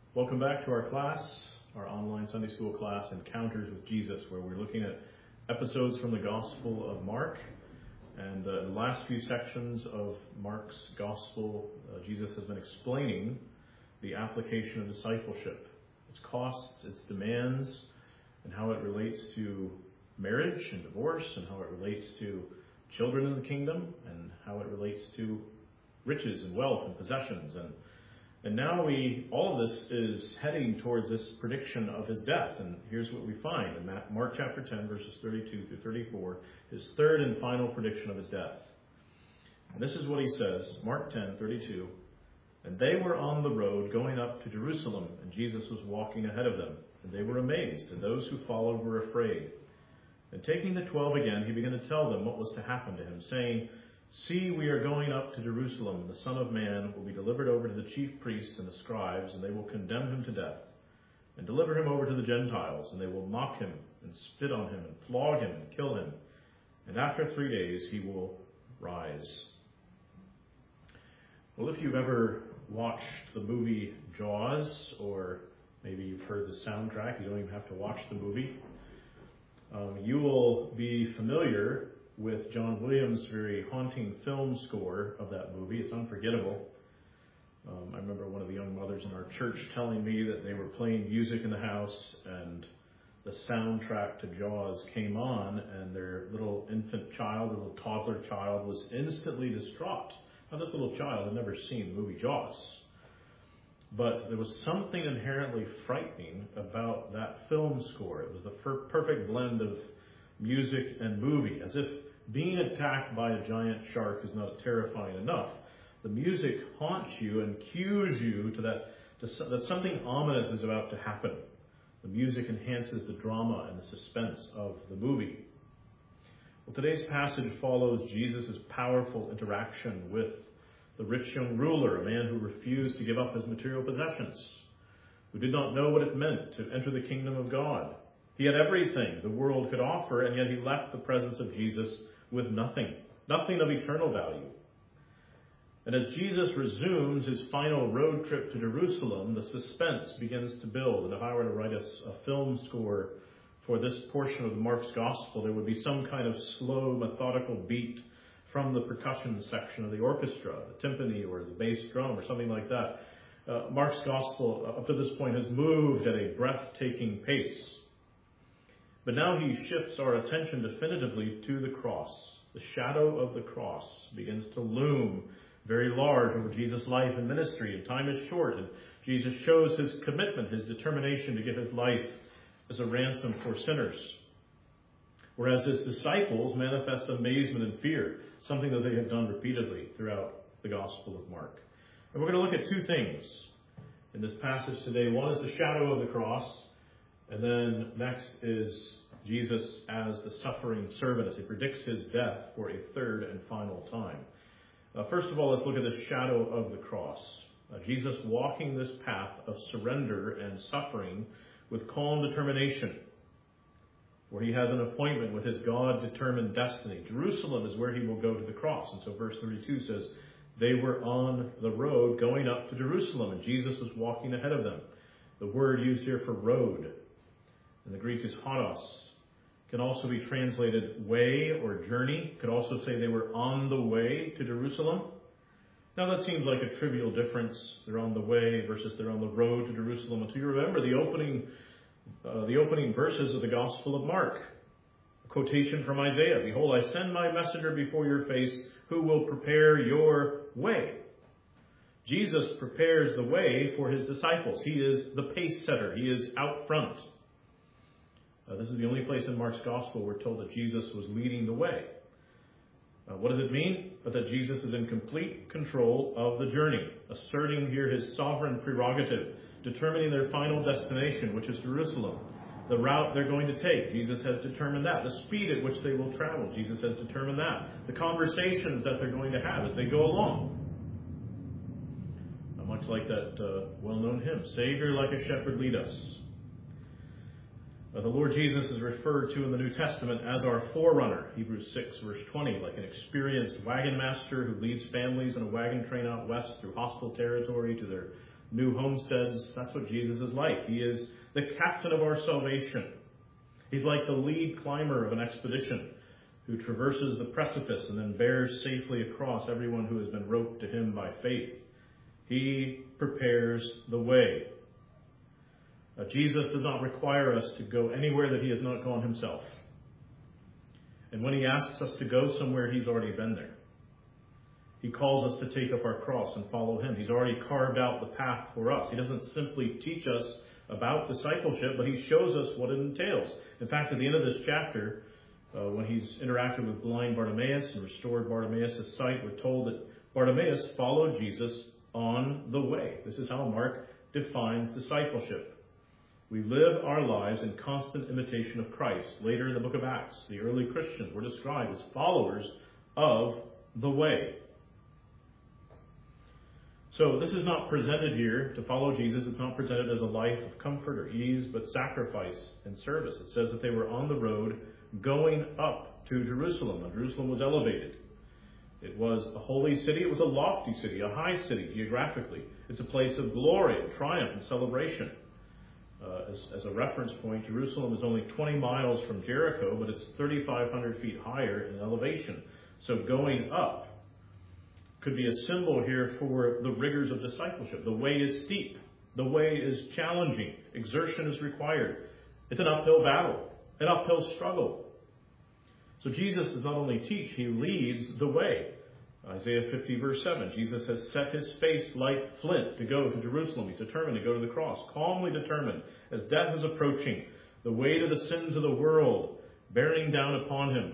Welcome back to our class, our online Sunday school class, Encounters with Jesus, where we're looking at episodes from the Gospel of Mark. And in the last few sections of Mark's Gospel, Jesus has been explaining the application of discipleship, its costs, its demands, and how it relates to marriage and divorce, and how it relates to children in the kingdom, and how it relates to riches and wealth and possessions. And now all of this is heading towards this prediction of his death. And here's what we find in Mark chapter 10, verses 32 through 34, his third and final prediction of his death. And this is what he says, Mark 10, 32. And they were on the road going up to Jerusalem, and Jesus was walking ahead of them. And they were amazed, and those who followed were afraid. And taking the 12 again, he began to tell them what was to happen to him, saying, "See, we are going up to Jerusalem. The Son of Man will be delivered over to the chief priests and the scribes, and they will condemn him to death, and deliver him over to the Gentiles, and they will mock him, and spit on him, and flog him, and kill him. And after 3 days he will rise." Well, if you've ever watched the movie Jaws, or maybe you've heard the soundtrack, you don't even have to watch the movie, you will be familiar with John Williams' very haunting film score of that movie. It's unforgettable. I remember one of the young mothers in our church telling me that they were playing music in the house, and the soundtrack to Jaws came on, and their little infant child, little toddler child, was instantly distraught. Now, this little child had never seen the movie Jaws, but there was something inherently frightening about that film score. It was the perfect blend of music and movie, as if being attacked by a giant shark is not terrifying enough. The music haunts you and cues you that something ominous is about to happen. The music enhances the drama and the suspense of the movie. Well, today's passage follows Jesus' powerful interaction with the rich young ruler, a man who refused to give up his material possessions, who did not know what it meant to enter the kingdom of God. He had everything the world could offer, and yet he left the presence of Jesus with nothing of eternal value. And as Jesus resumes his final road trip to Jerusalem, the suspense begins to build. And if I were to write a film score for this portion of Mark's Gospel, there would be some kind of slow, methodical beat from the percussion section of the orchestra, the timpani or the bass drum or something like that. Mark's Gospel, up to this point, has moved at a breathtaking pace. But now he shifts our attention definitively to the cross. The shadow of the cross begins to loom very large over Jesus' life and ministry, and time is short, and Jesus shows his commitment, his determination to give his life as a ransom for sinners. Whereas his disciples manifest amazement and fear, something that they have done repeatedly throughout the Gospel of Mark. And we're going to look at two things in this passage today. One is the shadow of the cross, and then next is Jesus as the suffering servant, as he predicts his death for a third and final time. First of all, let's look at the shadow of the cross. Jesus walking this path of surrender and suffering with calm determination, where he has an appointment with his God-determined destiny. Jerusalem is where he will go to the cross. And so verse 32 says, they were on the road going up to Jerusalem, and Jesus was walking ahead of them. The word used here for road in the Greek is hodos. Can also be translated way or journey. Could also say they were on the way to Jerusalem. Now that seems like a trivial difference. They're on the way versus they're on the road to Jerusalem. Until you remember the opening verses of the Gospel of Mark. A quotation from Isaiah. "Behold, I send my messenger before your face, who will prepare your way." Jesus prepares the way for his disciples. He is the pace setter. He is out front. This is the only place in Mark's Gospel we're told that Jesus was leading the way. What does it mean? But that Jesus is in complete control of the journey, asserting here his sovereign prerogative, determining their final destination, which is Jerusalem. The route they're going to take, Jesus has determined that. The speed at which they will travel, Jesus has determined that. The conversations that they're going to have as they go along. Much like that well-known hymn, "Savior, like a shepherd, lead us." The Lord Jesus is referred to in the New Testament as our forerunner, Hebrews 6, verse 20, like an experienced wagon master who leads families in a wagon train out west through hostile territory to their new homesteads. That's what Jesus is like. He is the captain of our salvation. He's like the lead climber of an expedition who traverses the precipice and then bears safely across everyone who has been roped to him by faith. He prepares the way. Jesus does not require us to go anywhere that he has not gone himself. And when he asks us to go somewhere, he's already been there. He calls us to take up our cross and follow him. He's already carved out the path for us. He doesn't simply teach us about discipleship, but he shows us what it entails. In fact, at the end of this chapter, when he's interacted with blind Bartimaeus and restored Bartimaeus' sight, we're told that Bartimaeus followed Jesus on the way. This is how Mark defines discipleship. We live our lives in constant imitation of Christ. Later in the book of Acts, the early Christians were described as followers of the way. So this is not presented here to follow Jesus. It's not presented as a life of comfort or ease, but sacrifice and service. It says that they were on the road going up to Jerusalem. Now, Jerusalem was elevated. It was a holy city. It was a lofty city, a high city geographically. It's a place of glory and triumph and celebration. As a reference point, Jerusalem is only 20 miles from Jericho, but it's 3,500 feet higher in elevation. So going up could be a symbol here for the rigors of discipleship. The way is steep. The way is challenging. Exertion is required. It's an uphill battle, an uphill struggle. So Jesus does not only teach, he leads the way. Isaiah 50 verse 7, Jesus has set his face like flint to go to Jerusalem. He's determined to go to the cross, calmly determined, as death is approaching, the weight of the sins of the world bearing down upon him.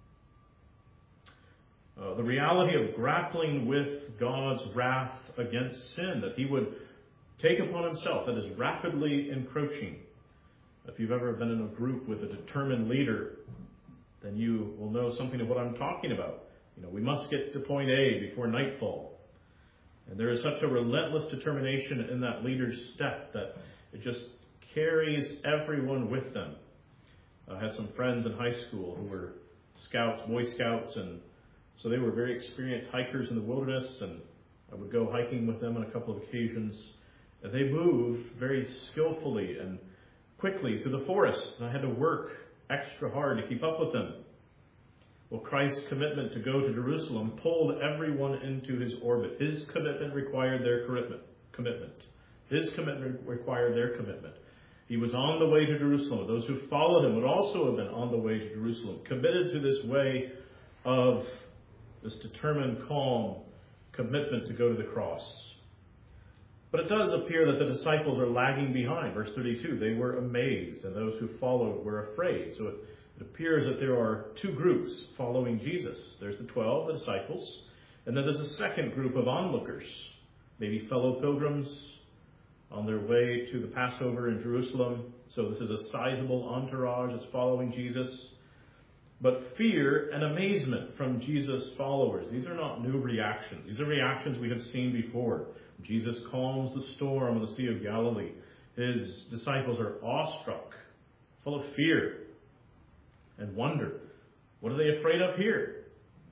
The reality of grappling with God's wrath against sin that he would take upon himself, that is rapidly encroaching. If you've ever been in a group with a determined leader, then you will know something of what I'm talking about. We must get to point A before nightfall. And there is such a relentless determination in that leader's step that it just carries everyone with them. I had some friends in high school who were scouts, Boy Scouts, and so they were very experienced hikers in the wilderness, and I would go hiking with them on a couple of occasions. And they moved very skillfully and quickly through the forest, and I had to work extra hard to keep up with them. Well, Christ's commitment to go to Jerusalem pulled everyone into his orbit. His commitment required their commitment. His commitment required their commitment. He was on the way to Jerusalem. Those who followed him would also have been on the way to Jerusalem, committed to this way of this determined, calm commitment to go to the cross. But it does appear that the disciples are lagging behind. Verse 32, they were amazed, and those who followed were afraid. So it appears that there are two groups following Jesus. There's the 12, the disciples, and then there's a second group of onlookers, maybe fellow pilgrims on their way to the Passover in Jerusalem. So this is a sizable entourage that's following Jesus. But fear and amazement from Jesus' followers. These are not new reactions. These are reactions we have seen before. Jesus calms the storm on the Sea of Galilee. His disciples are awestruck, full of fear and wonder. What are they afraid of here?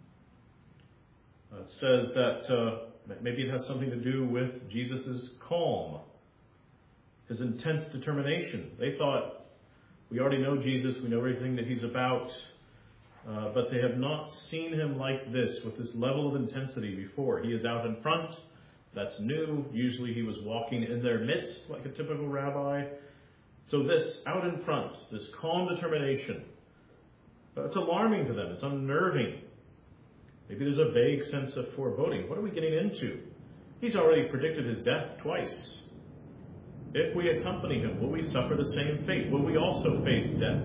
It says that maybe it has something to do with Jesus' calm, his intense determination. They thought, we already know Jesus, we know everything that he's about, but they have not seen him like this, with this level of intensity before. He is out in front. That's new. Usually he was walking in their midst like a typical rabbi. So this out in front, this calm determination, it's alarming to them. It's unnerving. Maybe there's a vague sense of foreboding. What are we getting into? He's already predicted his death twice. If we accompany him, will we suffer the same fate? Will we also face death?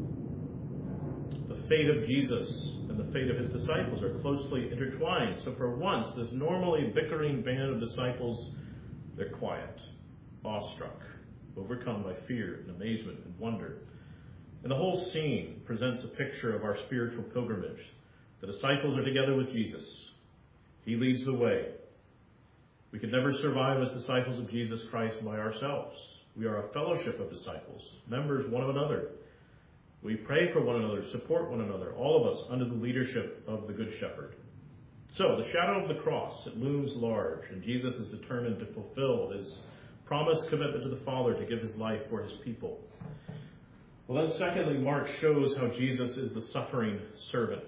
The fate of Jesus and the fate of his disciples are closely intertwined. So for once, this normally bickering band of disciples, they're quiet, awestruck, overcome by fear and amazement and wonder. And the whole scene presents a picture of our spiritual pilgrimage. The disciples are together with Jesus. He leads the way. We can never survive as disciples of Jesus Christ by ourselves. We are a fellowship of disciples, members one of another. We pray for one another, support one another, all of us under the leadership of the Good Shepherd. So, the shadow of the cross, it looms large, and Jesus is determined to fulfill his promised commitment to the Father to give his life for his people. Well, then secondly, Mark shows how Jesus is the suffering servant.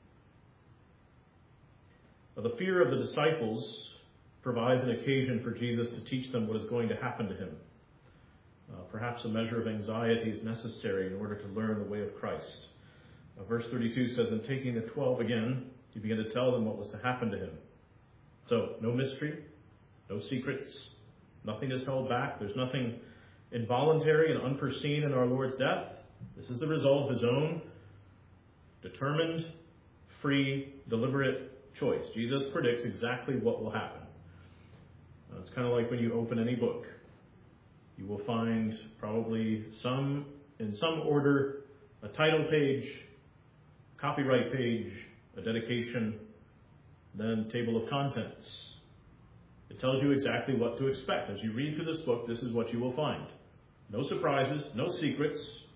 Now, the fear of the disciples provides an occasion for Jesus to teach them what is going to happen to him. Perhaps a measure of anxiety is necessary in order to learn the way of Christ. Verse 32 says, "And taking the 12 again, he began to tell them what was to happen to him." So, no mystery, no secrets, nothing is held back. There's nothing involuntary and unforeseen in our Lord's death. This is the result of his own determined, free, deliberate choice. Jesus predicts exactly what will happen. It's kind of like when you open any book. You will find probably in some order, a title page, copyright page, a dedication, then table of contents. It tells you exactly what to expect. As you read through this book, this is what you will find. No surprises, no secrets.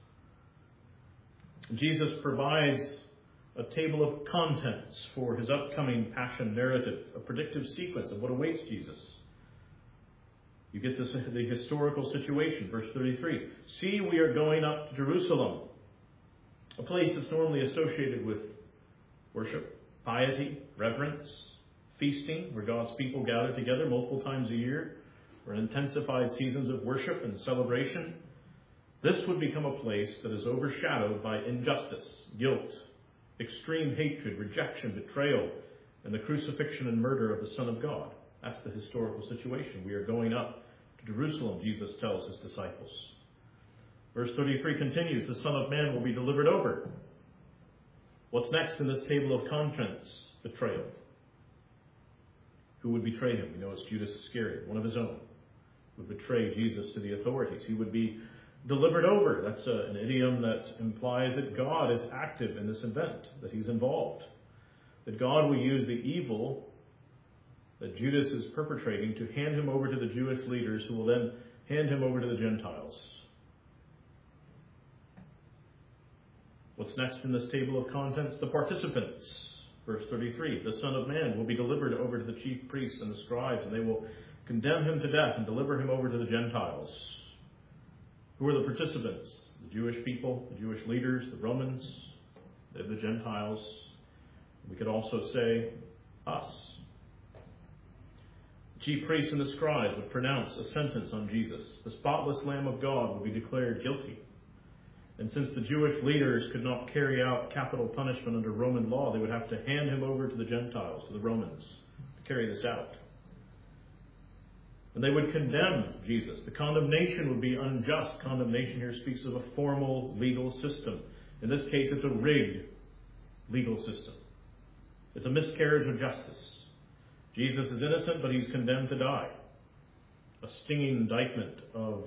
Jesus provides a table of contents for his upcoming passion narrative, a predictive sequence of what awaits Jesus. You get the historical situation, verse 33. "See, we are going up to Jerusalem," a place that's normally associated with worship, piety, reverence, feasting, where God's people gather together multiple times a year, or intensified seasons of worship and celebration. This would become a place that is overshadowed by injustice, guilt, extreme hatred, rejection, betrayal, and the crucifixion and murder of the Son of God. That's the historical situation. We are going up to Jerusalem, Jesus tells his disciples. Verse 33 continues, "The Son of Man will be delivered over." What's next in this table of contents? Betrayal. Who would betray him? We know it's Judas Iscariot, one of his own, would betray Jesus to the authorities. He would be delivered over. That's an idiom that implies that God is active in this event, that he's involved, that God will use the evil that Judas is perpetrating to hand him over to the Jewish leaders, who will then hand him over to the Gentiles. What's next in this table of contents? The participants. Verse 33, "The Son of Man will be delivered over to the chief priests and the scribes, and they will condemn him to death and deliver him over to the Gentiles." Who are the participants? The Jewish people, the Jewish leaders, the Romans, they're the Gentiles. We could also say us. The chief priests and the scribes would pronounce a sentence on Jesus. The spotless Lamb of God would be declared guilty. And since the Jewish leaders could not carry out capital punishment under Roman law, they would have to hand him over to the Gentiles, to the Romans, to carry this out. And they would condemn Jesus. The condemnation would be unjust. Condemnation here speaks of a formal legal system. In this case, it's a rigged legal system. It's a miscarriage of justice. Jesus is innocent, but he's condemned to die. A stinging indictment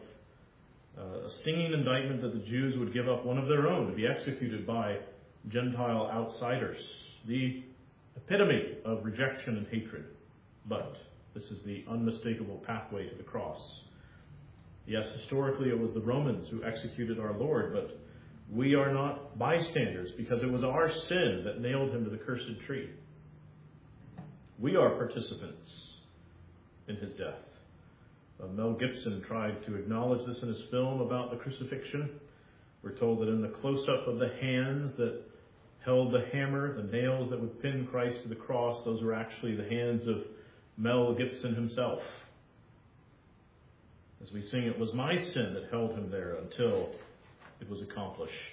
that the Jews would give up one of their own to be executed by Gentile outsiders. The epitome of rejection and hatred. But this is the unmistakable pathway to the cross. Yes, historically it was the Romans who executed our Lord, but we are not bystanders because it was our sin that nailed him to the cursed tree. We are participants in his death. Mel Gibson tried to acknowledge this in his film about the crucifixion. We're told that in the close-up of the hands that held the hammer, the nails that would pin Christ to the cross, those were actually the hands of Mel Gibson himself. As we sing, "It was my sin that held him there until it was accomplished."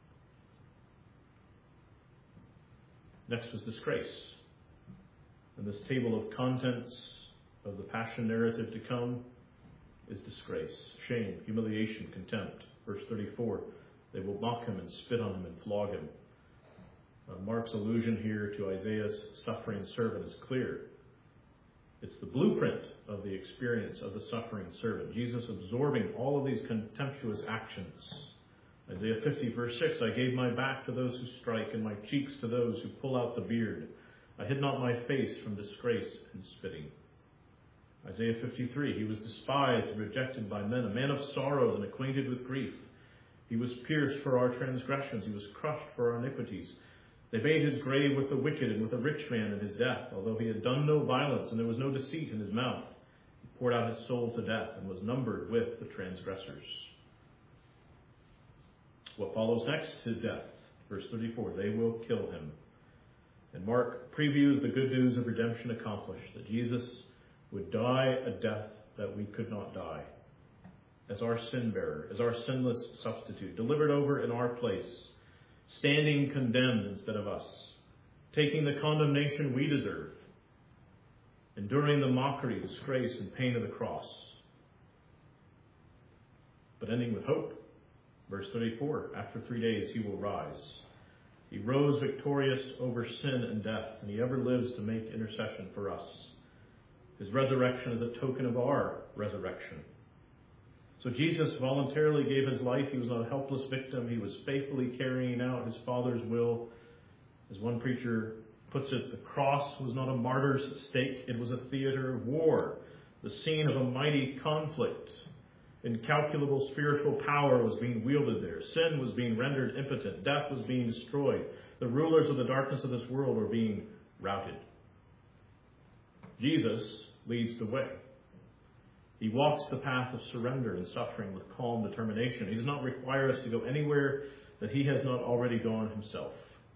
Next was disgrace. And this table of contents of the passion narrative to come is disgrace, shame, humiliation, contempt. Verse 34, "They will mock him and spit on him and flog him." Mark's allusion here to Isaiah's suffering servant is clear. It's the blueprint of the experience of the suffering servant. Jesus absorbing all of these contemptuous actions. Isaiah 50, verse 6, "I gave my back to those who strike and my cheeks to those who pull out the beard. I hid not my face from disgrace and spitting." Isaiah 53, "He was despised and rejected by men, a man of sorrows and acquainted with grief. He was pierced for our transgressions. He was crushed for our iniquities. They made his grave with the wicked and with a rich man in his death, although he had done no violence and there was no deceit in his mouth. He poured out his soul to death and was numbered with the transgressors. What follows next? His death. Verse 34, they will kill him. And Mark previews the good news of redemption accomplished, that Jesus would die a death that we could not die, as our sin bearer, as our sinless substitute, delivered over in our place, standing condemned instead of us, taking the condemnation we deserve, enduring the mockery, disgrace, and pain of the cross, but ending with hope. Verse 34, after 3 days he will rise. He rose victorious over sin and death, and he ever lives to make intercession for us. His resurrection is a token of our resurrection. So Jesus voluntarily gave his life. He was not a helpless victim. He was faithfully carrying out his Father's will. As one preacher puts it, the cross was not a martyr's stake. It was a theater of war, the scene of a mighty conflict. Incalculable spiritual power was being wielded there. Sin was being rendered impotent. Death was being destroyed. The rulers of the darkness of this world were being routed. Jesus leads the way. He walks the path of surrender and suffering with calm determination. He does not require us to go anywhere that he has not already gone himself.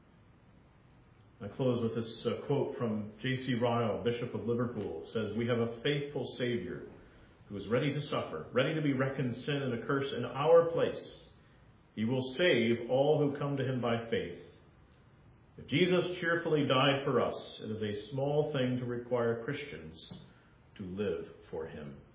I close with this quote from J.C. Ryle, Bishop of Liverpool. It says, "We have a faithful Savior who is ready to suffer, ready to be reckoned sin and a curse in our place. He will save all who come to him by faith. If Jesus cheerfully died for us, it is a small thing to require Christians to live for him."